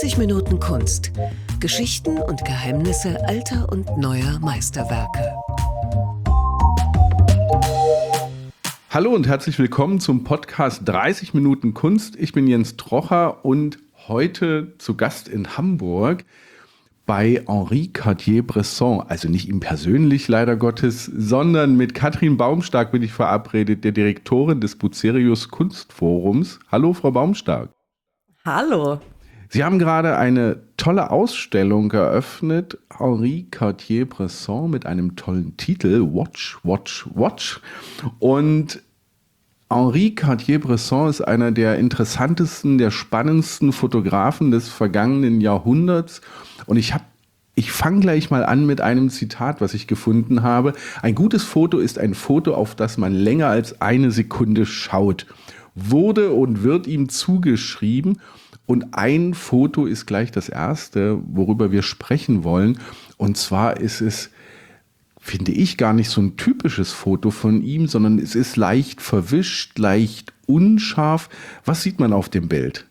30 Minuten Kunst. Geschichten und Geheimnisse alter und neuer Meisterwerke. Hallo und herzlich willkommen zum Podcast 30 Minuten Kunst. Ich bin Jens Trocher und heute zu Gast in Hamburg bei Henri Cartier-Bresson. Also nicht ihm persönlich, leider Gottes, sondern mit Katrin Baumstark bin ich verabredet, der Direktorin des Bucerius Kunstforums. Hallo, Frau Baumstark. Hallo. Sie haben gerade eine tolle Ausstellung eröffnet, Henri Cartier-Bresson, mit einem tollen Titel, Watch, Watch, Watch. Und Henri Cartier-Bresson ist einer der interessantesten, der spannendsten Fotografen des vergangenen Jahrhunderts. Und ich fange gleich mal an mit einem Zitat, was ich gefunden habe. Ein gutes Foto ist ein Foto, auf das man länger als eine Sekunde schaut. Wurde und wird ihm zugeschrieben. Und ein Foto ist gleich das erste, worüber wir sprechen wollen. Und zwar ist es, finde ich, gar nicht so ein typisches Foto von ihm, sondern es ist leicht verwischt, leicht unscharf. Was sieht man auf dem Bild?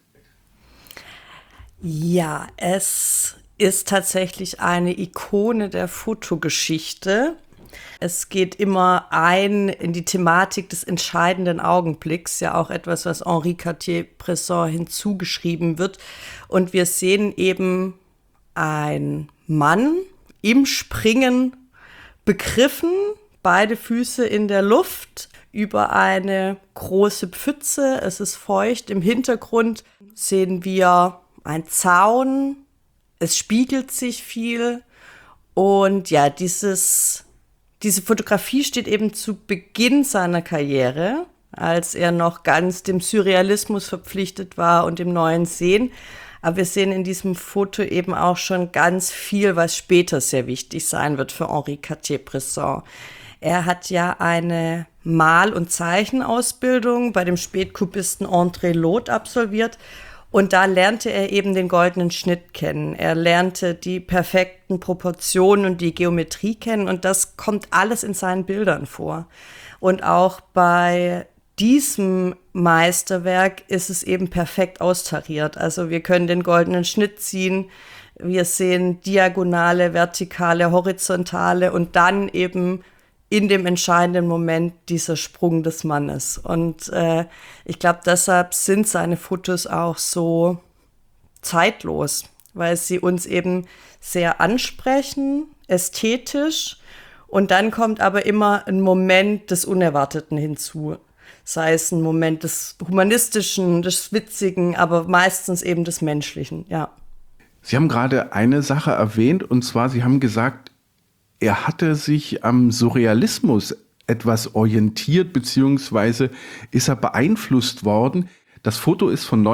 Ja, es ist tatsächlich eine Ikone der Fotogeschichte. Es geht immer in die Thematik des entscheidenden Augenblicks, ja auch etwas, was Henri Cartier-Bresson hinzugeschrieben wird. Und wir sehen eben einen Mann im Springen begriffen, beide Füße in der Luft, über eine große Pfütze. Es ist feucht. Im Hintergrund sehen wir einen Zaun. Es spiegelt sich viel. Und ja, diese Fotografie steht eben zu Beginn seiner Karriere, als er noch ganz dem Surrealismus verpflichtet war und dem neuen Sehen. Aber wir sehen in diesem Foto eben auch schon ganz viel, was später sehr wichtig sein wird für Henri Cartier-Bresson. Er hat ja eine Mal- und Zeichenausbildung bei dem Spätkubisten André Loth absolviert. Und da lernte er eben den goldenen Schnitt kennen. Er lernte die perfekten Proportionen und die Geometrie kennen. Und das kommt alles in seinen Bildern vor. Und auch bei diesem Meisterwerk ist es eben perfekt austariert. Also wir können den goldenen Schnitt ziehen. Wir sehen diagonale, vertikale, horizontale und dann eben in dem entscheidenden Moment dieser Sprung des Mannes. Und ich glaube, deshalb sind seine Fotos auch so zeitlos, weil sie uns eben sehr ansprechen, ästhetisch. Und dann kommt aber immer ein Moment des Unerwarteten hinzu. Sei es ein Moment des Humanistischen, des Witzigen, aber meistens eben des Menschlichen, ja. Sie haben gerade eine Sache erwähnt, und zwar, Sie haben gesagt, er hatte sich am Surrealismus etwas orientiert, beziehungsweise ist er beeinflusst worden. Das Foto ist von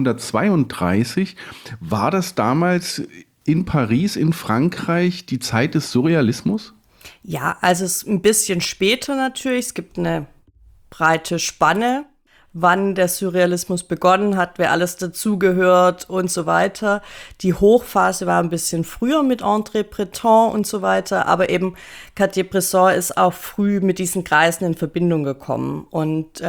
1932. War das damals in Paris, in Frankreich, die Zeit des Surrealismus? Ja, also es ist ein bisschen später natürlich. Es gibt eine breite Spanne, wann der Surrealismus begonnen hat, wer alles dazugehört und so weiter. Die Hochphase war ein bisschen früher mit André Breton und so weiter, aber eben Cartier-Bresson ist auch früh mit diesen Kreisen in Verbindung gekommen. Und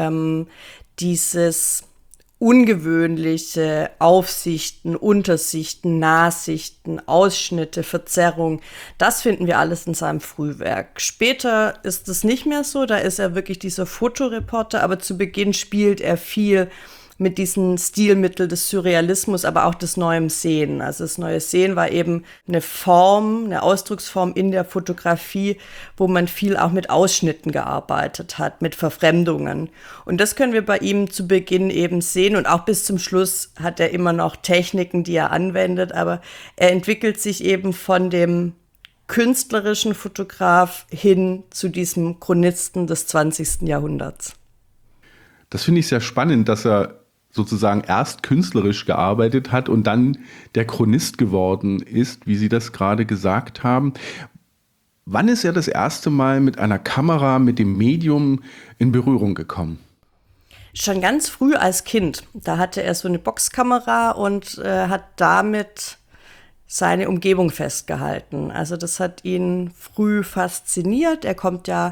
dieses ungewöhnliche Aufsichten, Untersichten, Nahsichten, Ausschnitte, Verzerrung, das finden wir alles in seinem Frühwerk. Später ist es nicht mehr so, da ist er wirklich dieser Fotoreporter, aber zu Beginn spielt er viel mit diesen Stilmitteln des Surrealismus, aber auch des neuen Sehen. Also das neue Sehen war eben eine Form, eine Ausdrucksform in der Fotografie, wo man viel auch mit Ausschnitten gearbeitet hat, mit Verfremdungen. Und das können wir bei ihm zu Beginn eben sehen. Und auch bis zum Schluss hat er immer noch Techniken, die er anwendet. Aber er entwickelt sich eben von dem künstlerischen Fotograf hin zu diesem Chronisten des 20. Jahrhunderts. Das finde ich sehr spannend, dass er sozusagen erst künstlerisch gearbeitet hat und dann der Chronist geworden ist, wie Sie das gerade gesagt haben. Wann ist er das erste Mal mit einer Kamera, mit dem Medium in Berührung gekommen? Schon ganz früh als Kind. Da hatte er so eine Boxkamera und hat damit seine Umgebung festgehalten. Also das hat ihn früh fasziniert. Er kommt ja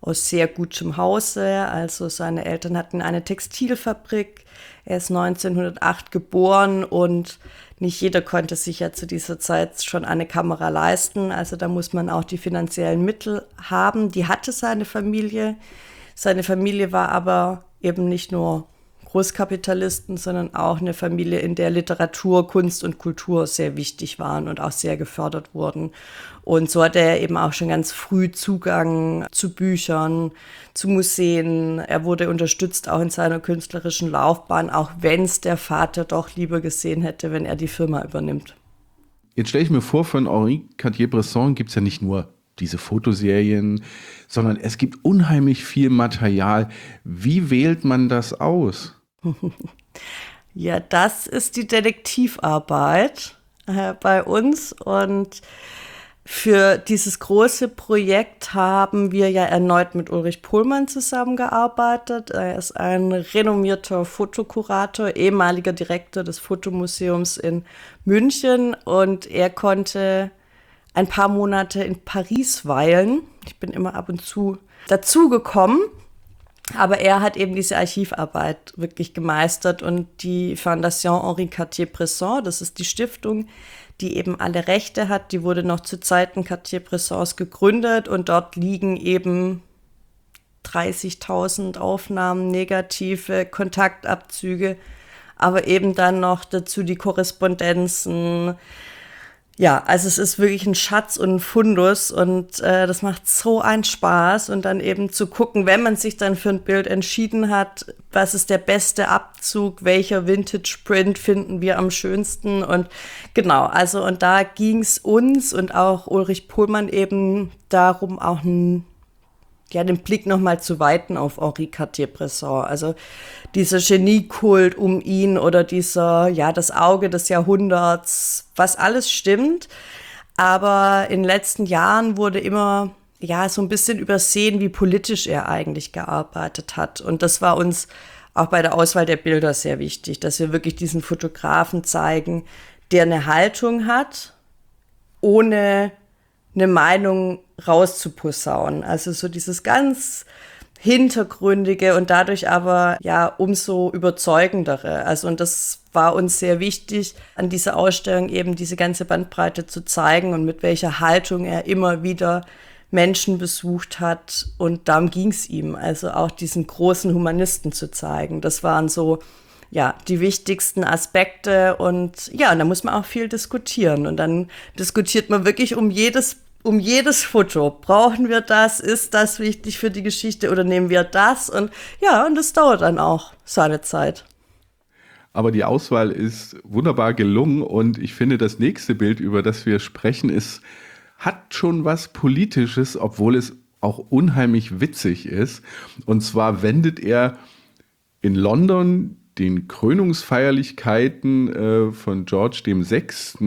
aus sehr gutem Hause. Also seine Eltern hatten eine Textilfabrik. Er ist 1908 geboren und nicht jeder konnte sich ja zu dieser Zeit schon eine Kamera leisten. Also da muss man auch die finanziellen Mittel haben. Die hatte seine Familie. Seine Familie war aber eben nicht nur Großkapitalisten, sondern auch eine Familie, in der Literatur, Kunst und Kultur sehr wichtig waren und auch sehr gefördert wurden. Und so hatte er eben auch schon ganz früh Zugang zu Büchern, zu Museen. Er wurde unterstützt auch in seiner künstlerischen Laufbahn, auch wenn es der Vater doch lieber gesehen hätte, wenn er die Firma übernimmt. Jetzt stelle ich mir vor, von Henri Cartier-Bresson gibt es ja nicht nur diese Fotoserien, sondern es gibt unheimlich viel Material. Wie wählt man das aus? Ja, das ist die Detektivarbeit bei uns. Und für dieses große Projekt haben wir ja erneut mit Ulrich Pohlmann zusammengearbeitet. Er ist ein renommierter Fotokurator, ehemaliger Direktor des Fotomuseums in München. Und er konnte ein paar Monate in Paris weilen. Ich bin immer ab und zu dazugekommen. Aber er hat eben diese Archivarbeit wirklich gemeistert und die Fondation Henri Cartier-Bresson, das ist die Stiftung, die eben alle Rechte hat, die wurde noch zu Zeiten Cartier-Bressons gegründet und dort liegen eben 30.000 Aufnahmen, negative Kontaktabzüge, aber eben dann noch dazu die Korrespondenzen. Ja, also es ist wirklich ein Schatz und ein Fundus und das macht so einen Spaß und dann eben zu gucken, wenn man sich dann für ein Bild entschieden hat, was ist der beste Abzug, welcher Vintage-Print finden wir am schönsten und genau, also und da ging es uns und auch Ulrich Pohlmann eben darum, auch den Blick nochmal zu weiten auf Henri Cartier-Bresson. Also dieser Geniekult um ihn oder das Auge des Jahrhunderts, was alles stimmt. Aber in den letzten Jahren wurde immer, so ein bisschen übersehen, wie politisch er eigentlich gearbeitet hat. Und das war uns auch bei der Auswahl der Bilder sehr wichtig, dass wir wirklich diesen Fotografen zeigen, der eine Haltung hat, ohne eine Meinung rauszuposaunen. Also so dieses ganz Hintergründige und dadurch aber umso überzeugendere. Also und das war uns sehr wichtig, an dieser Ausstellung eben diese ganze Bandbreite zu zeigen und mit welcher Haltung er immer wieder Menschen besucht hat. Und darum ging es ihm, also auch diesen großen Humanisten zu zeigen. Das waren so die wichtigsten Aspekte und da muss man auch viel diskutieren. Und dann diskutiert man wirklich um jedes Foto. Brauchen wir das? Ist das wichtig für die Geschichte oder nehmen wir das? Und und das dauert dann auch seine Zeit. Aber die Auswahl ist wunderbar gelungen und ich finde, das nächste Bild, über das wir sprechen, hat schon was Politisches, obwohl es auch unheimlich witzig ist. Und zwar wendet er in London den Krönungsfeierlichkeiten von George VI.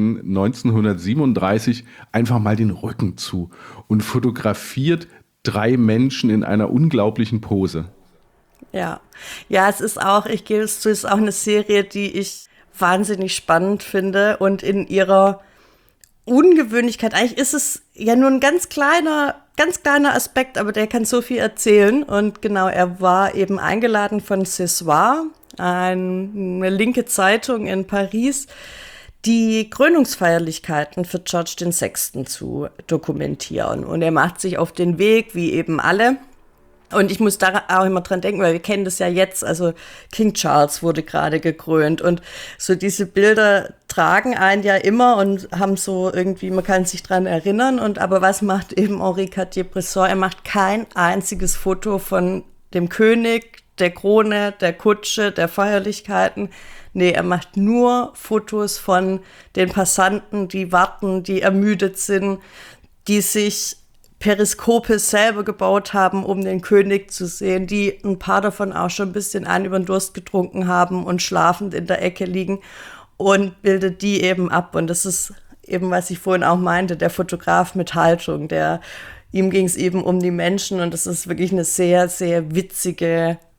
1937 einfach mal den Rücken zu und fotografiert 3 Menschen in einer unglaublichen Pose. Ja, es ist auch, ich gebe es zu, es ist auch eine Serie, die ich wahnsinnig spannend finde und in ihrer Ungewöhnlichkeit, eigentlich ist es ja nur ein ganz kleiner Aspekt, aber der kann so viel erzählen und genau, er war eben eingeladen von Ce Soir, eine linke Zeitung in Paris, die Krönungsfeierlichkeiten für George VI. Zu dokumentieren. Und er macht sich auf den Weg, wie eben alle. Und ich muss da auch immer dran denken, weil wir kennen das ja jetzt, also King Charles wurde gerade gekrönt und so diese Bilder tragen einen ja immer und haben so irgendwie, man kann sich dran erinnern aber was macht eben Henri Cartier-Bresson? Er macht kein einziges Foto von dem König, der Krone, der Kutsche, der Feierlichkeiten. Nee, er macht nur Fotos von den Passanten, die warten, die ermüdet sind, die sich Periskope selber gebaut haben, um den König zu sehen, die ein paar davon auch schon ein bisschen über den Durst getrunken haben und schlafend in der Ecke liegen und bildet die eben ab. Und das ist eben, was ich vorhin auch meinte, der Fotograf mit Haltung, ihm ging es eben um die Menschen und das ist wirklich eine sehr, sehr witzige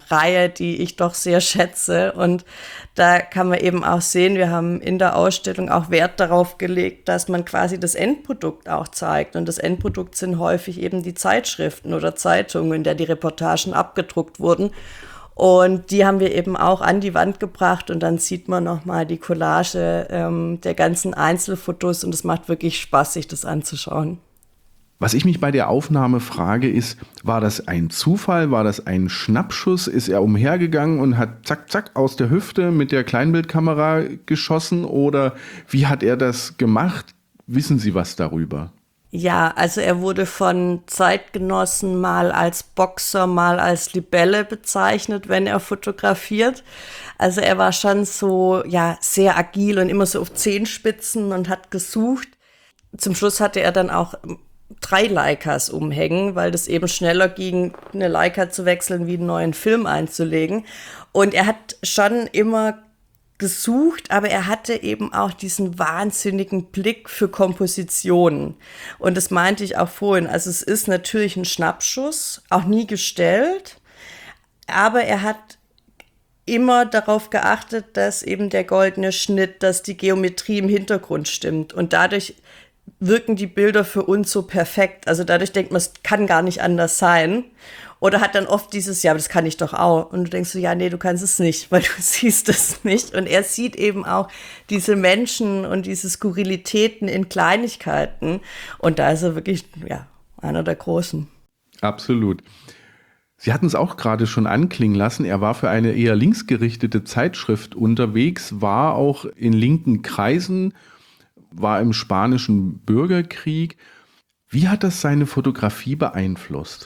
Reihe, die ich doch sehr schätze. Und da kann man eben auch sehen, wir haben in der Ausstellung auch Wert darauf gelegt, dass man quasi das Endprodukt auch zeigt. Und das Endprodukt sind häufig eben die Zeitschriften oder Zeitungen, in der die Reportagen abgedruckt wurden. Und die haben wir eben auch an die Wand gebracht und dann sieht man nochmal die Collage der ganzen Einzelfotos und es macht wirklich Spaß, sich das anzuschauen. Was ich mich bei der Aufnahme frage, ist, war das ein Zufall, war das ein Schnappschuss? Ist er umhergegangen und hat zack, zack aus der Hüfte mit der Kleinbildkamera geschossen oder wie hat er das gemacht? Wissen Sie was darüber? Ja, also er wurde von Zeitgenossen mal als Boxer, mal als Libelle bezeichnet, wenn er fotografiert. Also er war schon so, ja, sehr agil und immer so auf Zehenspitzen und hat gesucht. Zum Schluss hatte er dann auch 3 Leicas umhängen, weil das eben schneller ging, eine Leica zu wechseln, wie einen neuen Film einzulegen. Und er hat schon immer gesucht, aber er hatte eben auch diesen wahnsinnigen Blick für Kompositionen. Und das meinte ich auch vorhin. Also es ist natürlich ein Schnappschuss, auch nie gestellt, aber er hat immer darauf geachtet, dass eben der goldene Schnitt, dass die Geometrie im Hintergrund stimmt. Und dadurch wirken die Bilder für uns so perfekt. Also dadurch denkt man, es kann gar nicht anders sein. Oder hat dann oft dieses, ja, aber das kann ich doch auch. Und du denkst so, ja, nee, du kannst es nicht, weil du siehst es nicht. Und er sieht eben auch diese Menschen und diese Skurrilitäten in Kleinigkeiten. Und da ist er wirklich, ja, einer der Großen. Absolut. Sie hatten es auch gerade schon anklingen lassen. Er war für eine eher linksgerichtete Zeitschrift unterwegs, war auch in linken Kreisen, war im spanischen Bürgerkrieg. Wie hat das seine Fotografie beeinflusst?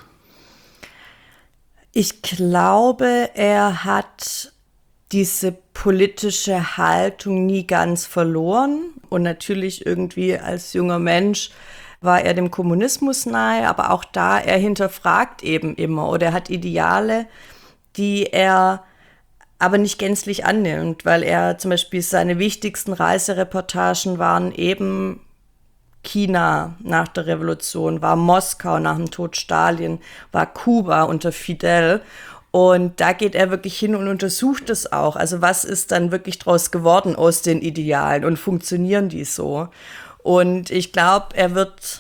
Ich glaube, er hat diese politische Haltung nie ganz verloren. Und natürlich irgendwie als junger Mensch war er dem Kommunismus nahe, aber auch da, er hinterfragt eben immer oder er hat Ideale, die er aber nicht gänzlich annimmt, weil er zum Beispiel seine wichtigsten Reisereportagen waren eben China nach der Revolution, war Moskau nach dem Tod Stalin, war Kuba unter Fidel. Und da geht er wirklich hin und untersucht es auch. Also was ist dann wirklich draus geworden aus den Idealen und funktionieren die so? Und ich glaube, er wird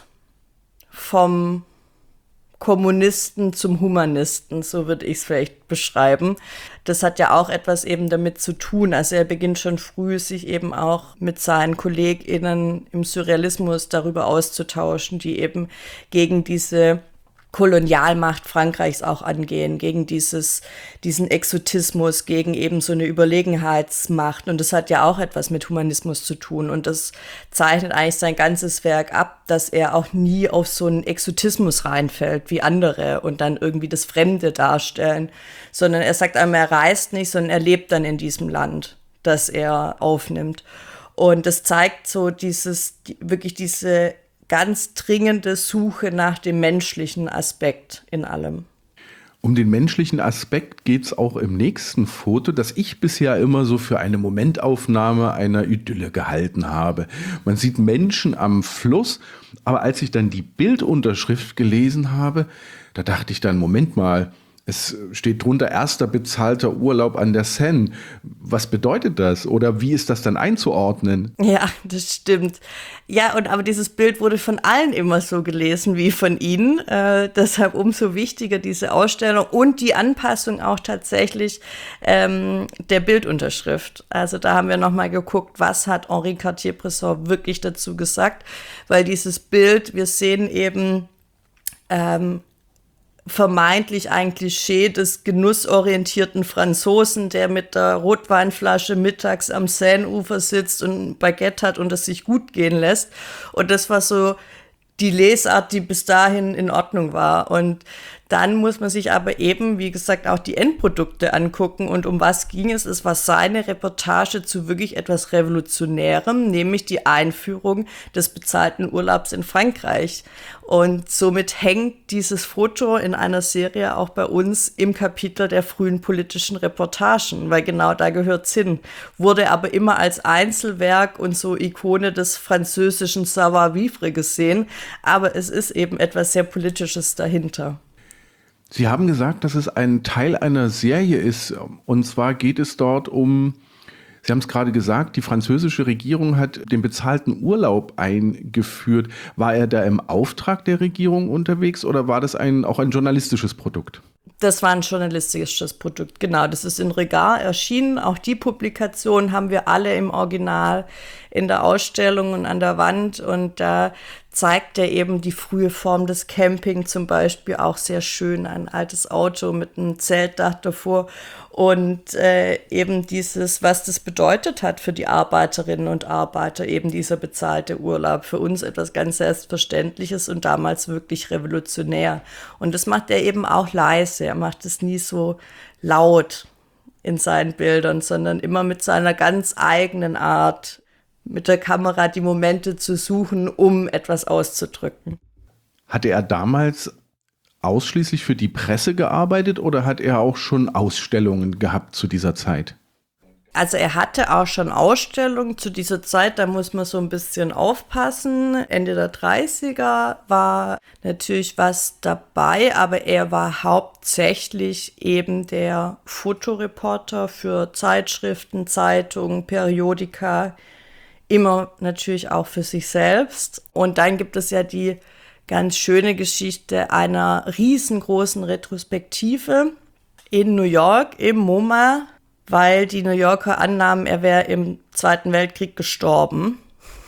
vom Kommunisten zum Humanisten, so würde ich es vielleicht beschreiben. Das hat ja auch etwas eben damit zu tun. Also er beginnt schon früh, sich eben auch mit seinen KollegInnen im Surrealismus darüber auszutauschen, die eben gegen diese Kolonialmacht Frankreichs auch angehen, gegen diesen Exotismus, gegen eben so eine Überlegenheitsmacht. Und das hat ja auch etwas mit Humanismus zu tun. Und das zeichnet eigentlich sein ganzes Werk ab, dass er auch nie auf so einen Exotismus reinfällt wie andere und dann irgendwie das Fremde darstellen, sondern er sagt einmal, er reist nicht, sondern er lebt dann in diesem Land, das er aufnimmt. Und das zeigt so wirklich diese ganz dringende Suche nach dem menschlichen Aspekt in allem. Um den menschlichen Aspekt geht es auch im nächsten Foto, das ich bisher immer so für eine Momentaufnahme einer Idylle gehalten habe. Man sieht Menschen am Fluss, aber als ich dann die Bildunterschrift gelesen habe, da dachte ich dann, Moment mal, es steht drunter erster bezahlter Urlaub an der Seine. Was bedeutet das? Oder wie ist das dann einzuordnen? Ja, das stimmt. Ja, aber dieses Bild wurde von allen immer so gelesen wie von Ihnen. Deshalb umso wichtiger diese Ausstellung und die Anpassung auch tatsächlich der Bildunterschrift. Also da haben wir nochmal geguckt, was hat Henri Cartier-Bresson wirklich dazu gesagt. Weil dieses Bild, wir sehen eben vermeintlich ein Klischee des genussorientierten Franzosen, der mit der Rotweinflasche mittags am Seineufer sitzt und ein Baguette hat und es sich gut gehen lässt. Und das war so die Lesart, die bis dahin in Ordnung war. Und dann muss man sich aber eben, wie gesagt, auch die Endprodukte angucken. Und um was ging es? Es war seine Reportage zu wirklich etwas Revolutionärem, nämlich die Einführung des bezahlten Urlaubs in Frankreich. Und somit hängt dieses Foto in einer Serie auch bei uns im Kapitel der frühen politischen Reportagen, weil genau da gehört's hin. Wurde aber immer als Einzelwerk und so Ikone des französischen Savoir-vivre gesehen. Aber es ist eben etwas sehr Politisches dahinter. Sie haben gesagt, dass es ein Teil einer Serie ist. Und zwar geht es dort um, Sie haben es gerade gesagt, die französische Regierung hat den bezahlten Urlaub eingeführt. War er da im Auftrag der Regierung unterwegs oder war das auch ein journalistisches Produkt? Das war ein journalistisches Produkt, genau. Das ist in Regard erschienen. Auch die Publikation haben wir alle im Original in der Ausstellung und an der Wand. Und da zeigt er eben die frühe Form des Camping zum Beispiel auch sehr schön. Ein altes Auto mit einem Zeltdach davor. Und eben dieses, was das bedeutet hat für die Arbeiterinnen und Arbeiter, eben dieser bezahlte Urlaub. Für uns etwas ganz Selbstverständliches und damals wirklich revolutionär. Und das macht er eben auch leise. Er macht es nie so laut in seinen Bildern, sondern immer mit seiner ganz eigenen Art, mit der Kamera die Momente zu suchen, um etwas auszudrücken. Hatte er damals ausschließlich für die Presse gearbeitet oder hat er auch schon Ausstellungen gehabt zu dieser Zeit? Also er hatte auch schon Ausstellungen zu dieser Zeit, da muss man so ein bisschen aufpassen. Ende der 30er war natürlich was dabei, aber er war hauptsächlich eben der Fotoreporter für Zeitschriften, Zeitungen, Periodika, immer natürlich auch für sich selbst. Und dann gibt es ja die ganz schöne Geschichte einer riesengroßen Retrospektive in New York, im MoMA, weil die New Yorker annahmen, er wäre im Zweiten Weltkrieg gestorben.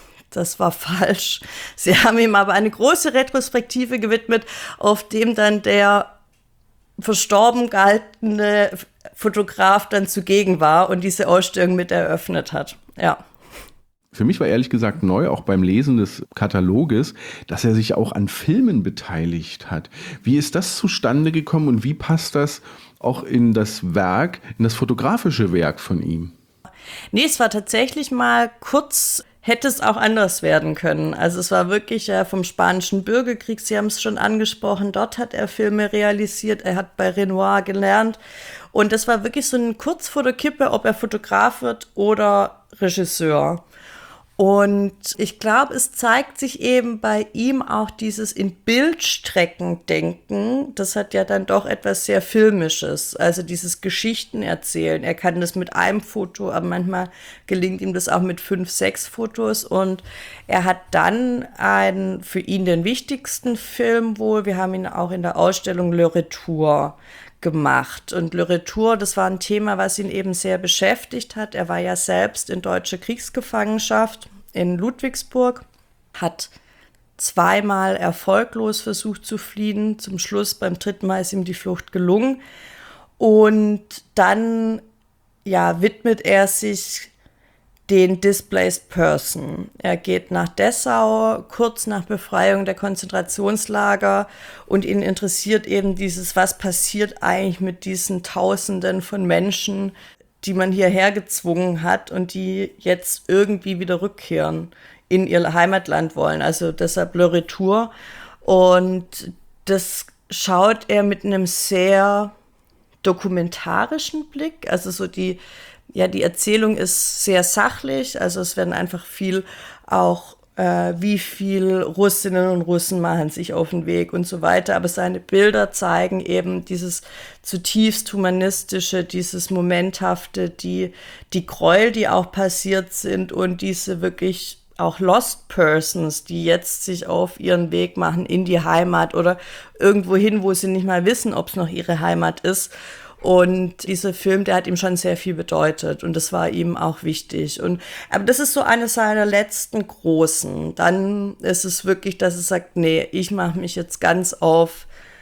Das war falsch. Sie haben ihm aber eine große Retrospektive gewidmet, auf dem dann der verstorben gehaltene Fotograf dann zugegen war und diese Ausstellung mit eröffnet hat. Ja. Für mich war ehrlich gesagt neu, auch beim Lesen des Kataloges, dass er sich auch an Filmen beteiligt hat. Wie ist das zustande gekommen und wie passt das auch in das Werk, in das fotografische Werk von ihm? Nee, es war tatsächlich mal kurz, hätte es auch anders werden können. Also es war wirklich vom Spanischen Bürgerkrieg, Sie haben es schon angesprochen, dort hat er Filme realisiert, er hat bei Renoir gelernt und das war wirklich so ein kurz vor der Kippe, ob er Fotograf wird oder Regisseur. Und ich glaube, es zeigt sich eben bei ihm auch dieses in Bildstrecken denken. Das hat ja dann doch etwas sehr Filmisches, also dieses Geschichten erzählen. Er kann das mit einem Foto, aber manchmal gelingt ihm das auch mit 5, 6 Fotos. Und er hat dann einen, für ihn den wichtigsten Film wohl, wir haben ihn auch in der Ausstellung Le Retour gemacht. Und Le Retour, das war ein Thema, was ihn eben sehr beschäftigt hat. Er war ja selbst in deutscher Kriegsgefangenschaft in Ludwigsburg, hat 2-mal erfolglos versucht zu fliehen. Zum Schluss, beim 3. Mal ist ihm die Flucht gelungen. Und dann widmet er sich den Displaced Person. Er geht nach Dessau, kurz nach Befreiung der Konzentrationslager und ihn interessiert eben dieses, was passiert eigentlich mit diesen Tausenden von Menschen, die man hierher gezwungen hat und die jetzt irgendwie wieder rückkehren, in ihr Heimatland wollen. Also deshalb Le Retour. Und das schaut er mit einem sehr dokumentarischen Blick, also so die Erzählung ist sehr sachlich, also es werden einfach viel auch, wie viel Russinnen und Russen machen sich auf den Weg und so weiter, aber seine Bilder zeigen eben dieses zutiefst humanistische, dieses Momenthafte, die Gräuel, die auch passiert sind und diese wirklich auch Lost Persons, die jetzt sich auf ihren Weg machen in die Heimat oder irgendwo hin, wo sie nicht mal wissen, ob es noch ihre Heimat ist. Und dieser Film, der hat ihm schon sehr viel bedeutet und das war ihm auch wichtig. Aber das ist so eine seiner letzten großen. Dann ist es wirklich, dass er sagt, nee, ich mache mich jetzt ganz auf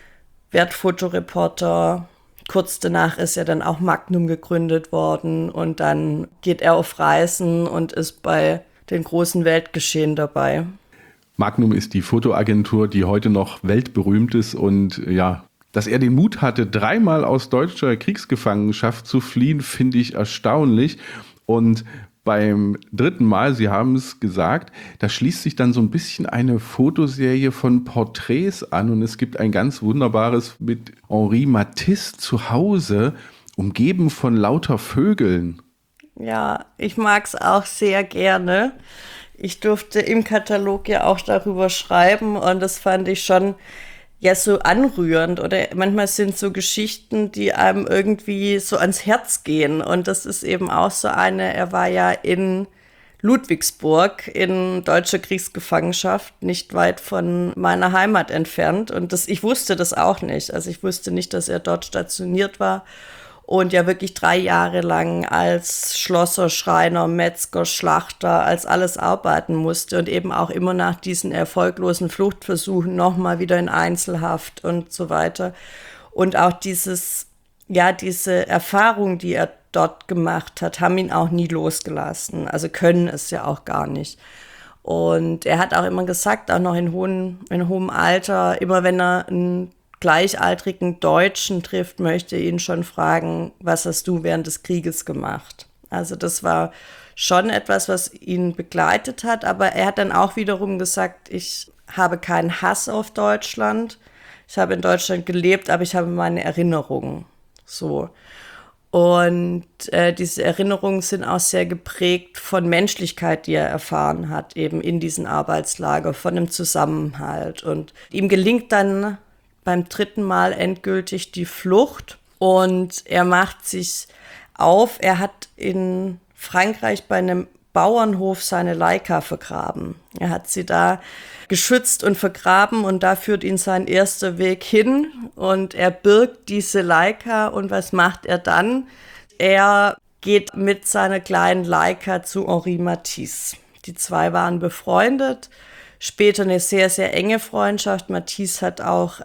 Wertfotoreporter. Kurz danach ist ja dann auch Magnum gegründet worden und dann geht er auf Reisen und ist bei den großen Weltgeschehen dabei. Magnum ist die Fotoagentur, die heute noch weltberühmt ist und dass er den Mut hatte, 3-mal aus deutscher Kriegsgefangenschaft zu fliehen, finde ich erstaunlich. Und beim 3. Mal, Sie haben es gesagt, da schließt sich dann so ein bisschen eine Fotoserie von Porträts an. Und es gibt ein ganz wunderbares mit Henri Matisse zu Hause, umgeben von lauter Vögeln. Ja, ich mag es auch sehr gerne. Ich durfte im Katalog ja auch darüber schreiben und das fand ich schon ja so anrührend oder manchmal sind so Geschichten, die einem irgendwie so ans Herz gehen. Und das ist eben auch so eine, er war ja in Ludwigsburg in deutscher Kriegsgefangenschaft, nicht weit von meiner Heimat entfernt. Und ich wusste das auch nicht. Also ich wusste nicht, dass er dort stationiert war und ja wirklich 3 Jahre lang als Schlosser, Schreiner, Metzger, Schlachter, als alles arbeiten musste und eben auch immer nach diesen erfolglosen Fluchtversuchen nochmal wieder in Einzelhaft und so weiter. Und auch diese Erfahrung, die er dort gemacht hat, haben ihn auch nie losgelassen. Also können es ja auch gar nicht. Und er hat auch immer gesagt, auch noch in hohem Alter, immer wenn er einen gleichaltrigen Deutschen trifft, möchte ihn schon fragen, was hast du während des Krieges gemacht? Also das war schon etwas, was ihn begleitet hat, aber er hat dann auch wiederum gesagt, ich habe keinen Hass auf Deutschland, ich habe in Deutschland gelebt, aber ich habe meine Erinnerungen, so. Und diese Erinnerungen sind auch sehr geprägt von Menschlichkeit, die er erfahren hat, eben in diesen Arbeitslager, von dem Zusammenhalt. Und ihm gelingt dann beim 3. Mal endgültig die Flucht und er macht sich auf. Er hat in Frankreich bei einem Bauernhof seine Leica vergraben. Er hat sie da geschützt und vergraben und da führt ihn sein erster Weg hin und er birgt diese Leica und was macht er dann? Er geht mit seiner kleinen Leica zu Henri Matisse. Die zwei waren befreundet. Später eine sehr, sehr enge Freundschaft. Matisse hat auch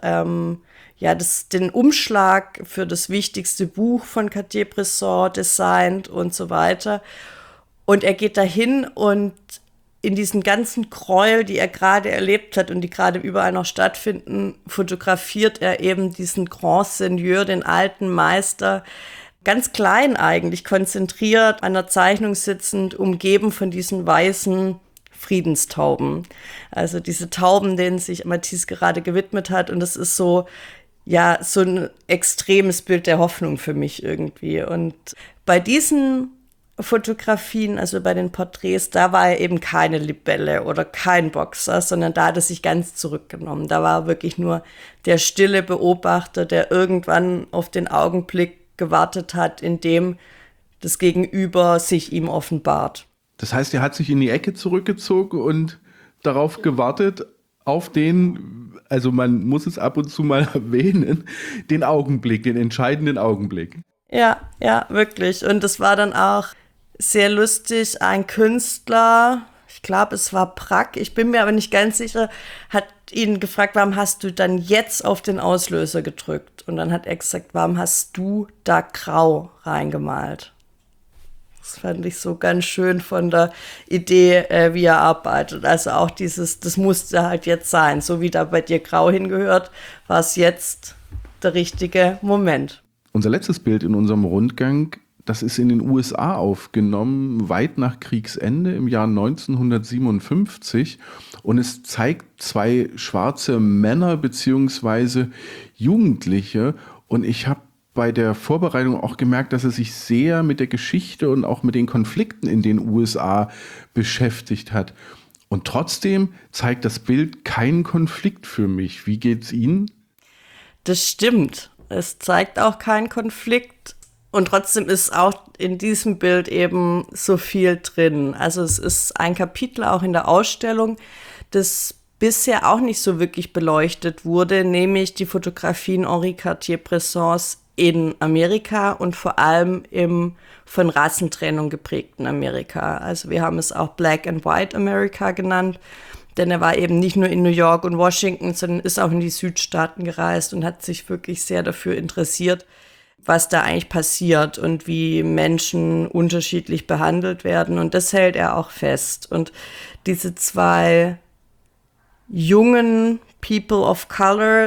den Umschlag für das wichtigste Buch von Cartier-Bresson designt und so weiter. Und er geht dahin und in diesen ganzen Gräuel, die er gerade erlebt hat und die gerade überall noch stattfinden, fotografiert er eben diesen Grand Seigneur, den alten Meister, ganz klein eigentlich, konzentriert an der Zeichnung sitzend, umgeben von diesen weißen Friedenstauben. Also diese Tauben, denen sich Matisse gerade gewidmet hat. Und das ist so ein extremes Bild der Hoffnung für mich irgendwie. Und bei diesen Fotografien, also bei den Porträts, da war er eben keine Libelle oder kein Boxer, sondern da hat er sich ganz zurückgenommen. Da war er wirklich nur der stille Beobachter, der irgendwann auf den Augenblick gewartet hat, in dem das Gegenüber sich ihm offenbart. Das heißt, er hat sich in die Ecke zurückgezogen und darauf gewartet, auf den, also man muss es ab und zu mal erwähnen, den Augenblick, den entscheidenden Augenblick. Ja, wirklich. Und es war dann auch sehr lustig. Ein Künstler, ich glaube, es war Brack, ich bin mir aber nicht ganz sicher, hat ihn gefragt, warum hast du dann jetzt auf den Auslöser gedrückt? Und dann hat er gesagt, warum hast du da grau reingemalt? Das fand ich so ganz schön von der Idee, wie er arbeitet. Also auch das musste halt jetzt sein. So wie da bei dir grau hingehört, war es jetzt der richtige Moment. Unser letztes Bild in unserem Rundgang, das ist in den USA aufgenommen, weit nach Kriegsende im Jahr 1957. Und es zeigt 2 schwarze Männer bzw. Jugendliche. Und ich habe bei der Vorbereitung auch gemerkt, dass er sich sehr mit der Geschichte und auch mit den Konflikten in den USA beschäftigt hat. Und trotzdem zeigt das Bild keinen Konflikt für mich. Wie geht's Ihnen? Das stimmt. Es zeigt auch keinen Konflikt. Und trotzdem ist auch in diesem Bild eben so viel drin. Also es ist ein Kapitel auch in der Ausstellung, das bisher auch nicht so wirklich beleuchtet wurde, nämlich die Fotografien Henri Cartier-Bressons in Amerika und vor allem im von Rassentrennung geprägten Amerika. Also wir haben es auch Black and White America genannt, denn er war eben nicht nur in New York und Washington, sondern ist auch in die Südstaaten gereist und hat sich wirklich sehr dafür interessiert, was da eigentlich passiert und wie Menschen unterschiedlich behandelt werden. Und das hält er auch fest. Und diese 2 jungen People of Color,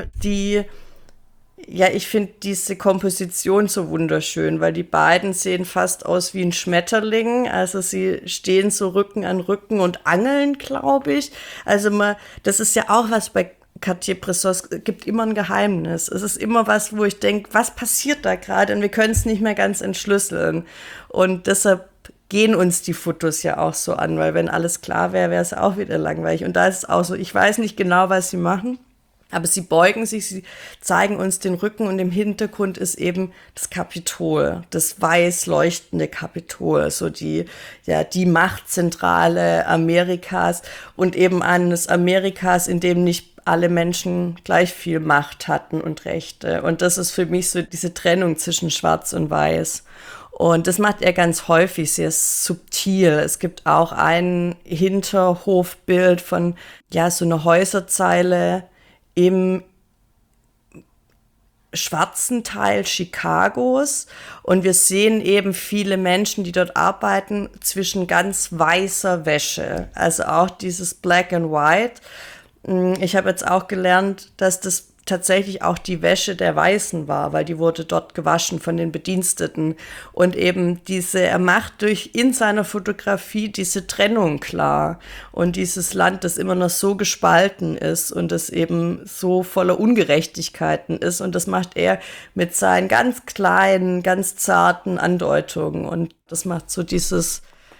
ich finde diese Komposition so wunderschön, weil die beiden sehen fast aus wie ein Schmetterling. Also sie stehen so Rücken an Rücken und angeln, glaube ich. Also das ist ja auch was bei Cartier-Bresson, es gibt immer ein Geheimnis. Es ist immer was, wo ich denke, was passiert da gerade? Und wir können es nicht mehr ganz entschlüsseln. Und deshalb gehen uns die Fotos ja auch so an, weil wenn alles klar wäre, wäre es auch wieder langweilig. Und da ist es auch so, ich weiß nicht genau, was sie machen. Aber sie beugen sich, sie zeigen uns den Rücken und im Hintergrund ist eben das Kapitol, das weiß leuchtende Kapitol, so die Machtzentrale Amerikas und eben eines Amerikas, in dem nicht alle Menschen gleich viel Macht hatten und Rechte. Und das ist für mich so diese Trennung zwischen Schwarz und Weiß. Und das macht er ganz häufig, sehr subtil. Es gibt auch ein Hinterhofbild von, so einer Häuserzeile im schwarzen Teil Chicagos. Und wir sehen eben viele Menschen, die dort arbeiten, zwischen ganz weißer Wäsche. Also auch dieses Black and White. Ich habe jetzt auch gelernt, dass das tatsächlich auch die Wäsche der Weißen war, weil die wurde dort gewaschen von den Bediensteten. Und eben er macht in seiner Fotografie diese Trennung klar. Und dieses Land, das immer noch so gespalten ist und das eben so voller Ungerechtigkeiten ist. Und das macht er mit seinen ganz kleinen, ganz zarten Andeutungen. Und das macht so dieses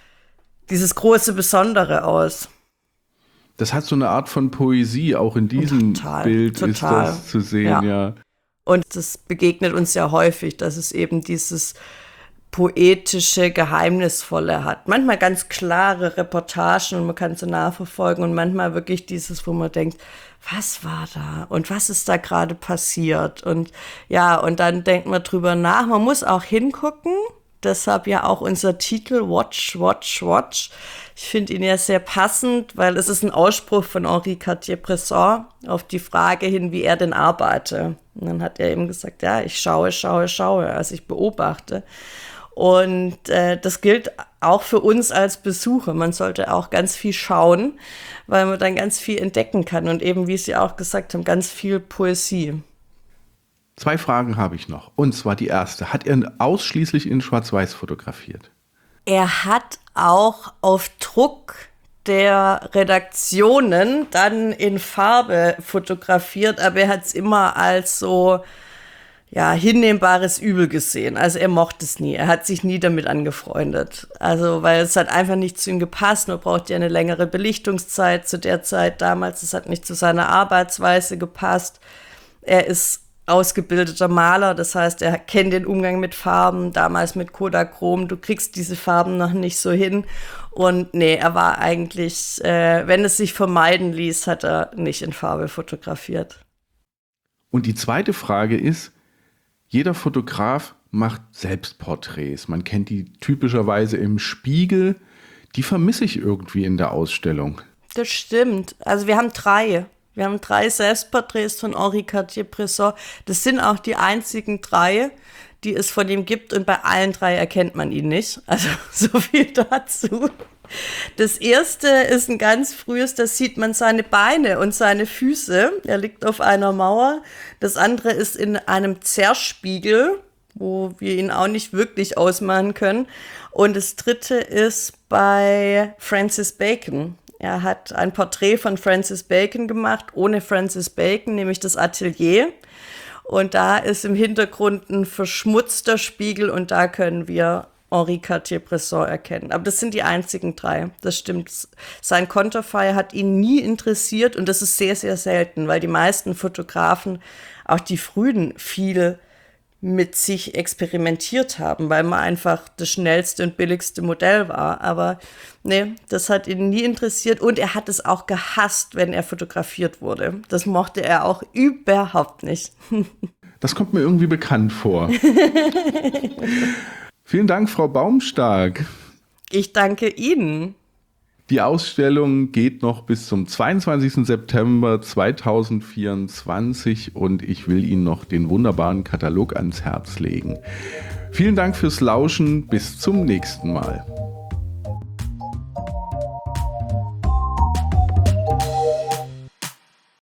große Besondere aus. Das hat so eine Art von Poesie, auch in diesem Bild ist das zu sehen, ja. Und das begegnet uns ja häufig, dass es eben dieses poetische, geheimnisvolle hat. Manchmal ganz klare Reportagen und man kann sie nachverfolgen und manchmal wirklich dieses, wo man denkt, was war da und was ist da gerade passiert? Und und dann denkt man drüber nach. Man muss auch hingucken. Deshalb ja auch unser Titel Watch, Watch, Watch. Ich finde ihn ja sehr passend, weil es ist ein Ausspruch von Henri Cartier-Bresson auf die Frage hin, wie er denn arbeite. Und dann hat er eben gesagt, ich schaue, also ich beobachte. Und das gilt auch für uns als Besucher. Man sollte auch ganz viel schauen, weil man dann ganz viel entdecken kann. Und eben, wie Sie auch gesagt haben, ganz viel Poesie. 2 Fragen habe ich noch. Und zwar die erste. Hat er ausschließlich in Schwarz-Weiß fotografiert? Er hat auch auf Druck der Redaktionen dann in Farbe fotografiert, aber er hat es immer als so hinnehmbares Übel gesehen. Also er mochte es nie. Er hat sich nie damit angefreundet. Also weil es hat einfach nicht zu ihm gepasst. Man braucht ja eine längere Belichtungszeit zu der Zeit damals. Es hat nicht zu seiner Arbeitsweise gepasst. Er ist ausgebildeter Maler, das heißt, er kennt den Umgang mit Farben, damals mit Kodachrom, du kriegst diese Farben noch nicht so hin und er war eigentlich, wenn es sich vermeiden ließ, hat er nicht in Farbe fotografiert. Und die zweite Frage ist, jeder Fotograf macht Selbstporträts, man kennt die typischerweise im Spiegel, die vermisse ich irgendwie in der Ausstellung. Das stimmt, also wir haben 3 Selbstporträts von Henri Cartier-Bresson. Das sind auch die einzigen 3, die es von ihm gibt. Und bei allen 3 erkennt man ihn nicht. Also so viel dazu. Das erste ist ein ganz frühes, da sieht man seine Beine und seine Füße. Er liegt auf einer Mauer. Das andere ist in einem Zerspiegel, wo wir ihn auch nicht wirklich ausmachen können. Und das dritte ist bei Francis Bacon. Er hat ein Porträt von Francis Bacon gemacht, ohne Francis Bacon, nämlich das Atelier. Und da ist im Hintergrund ein verschmutzter Spiegel und da können wir Henri Cartier-Bresson erkennen. Aber das sind die einzigen 3, das stimmt. Sein Konterfei hat ihn nie interessiert und das ist sehr, sehr selten, weil die meisten Fotografen, auch die frühen, viel mit sich experimentiert haben, weil man einfach das schnellste und billigste Modell war. Aber das hat ihn nie interessiert und er hat es auch gehasst, wenn er fotografiert wurde. Das mochte er auch überhaupt nicht. Das kommt mir irgendwie bekannt vor. Vielen Dank, Frau Baumstark. Ich danke Ihnen. Die Ausstellung geht noch bis zum 22. September 2024 und ich will Ihnen noch den wunderbaren Katalog ans Herz legen. Vielen Dank fürs Lauschen, bis zum nächsten Mal.